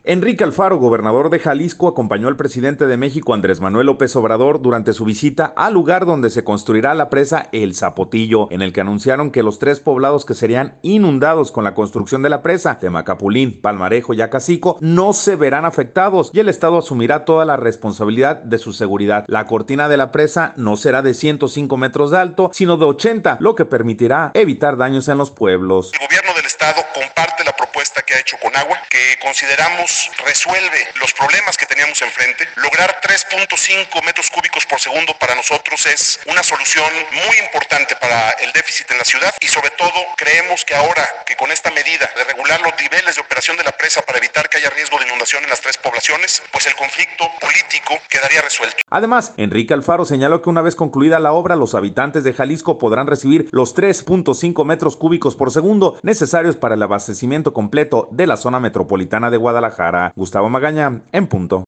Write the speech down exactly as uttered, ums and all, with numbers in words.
Enrique Alfaro, gobernador de Jalisco, acompañó al presidente de México, Andrés Manuel López Obrador, durante su visita al lugar donde se construirá la presa El Zapotillo, en el que anunciaron que los tres poblados que serían inundados con la construcción de la presa, Temacapulín, Palmarejo y Acacico, no se verán afectados y el Estado asumirá toda la responsabilidad de su seguridad. La cortina de la presa no será de ciento cinco metros de alto, sino de ochenta, lo que permitirá evitar daños en los pueblos. El gobierno del Estado comparte la propuesta que ha hecho Conagua, que consideramos resuelve los problemas que teníamos enfrente. Lograr tres punto cinco metros cúbicos por segundo para nosotros es una solución muy importante para el déficit en la ciudad y sobre todo creemos que ahora que con esta medida de regular los niveles de operación de la presa para evitar que haya riesgo de inundación en las tres poblaciones, pues el conflicto político quedaría resuelto. Además, Enrique Alfaro señaló que una vez concluida la obra, los habitantes de Jalisco podrán recibir los tres punto cinco metros cúbicos por segundo necesarios para el abastecimiento completo de la zona metropolitana de Guadalajara. Gustavo Magaña, en punto.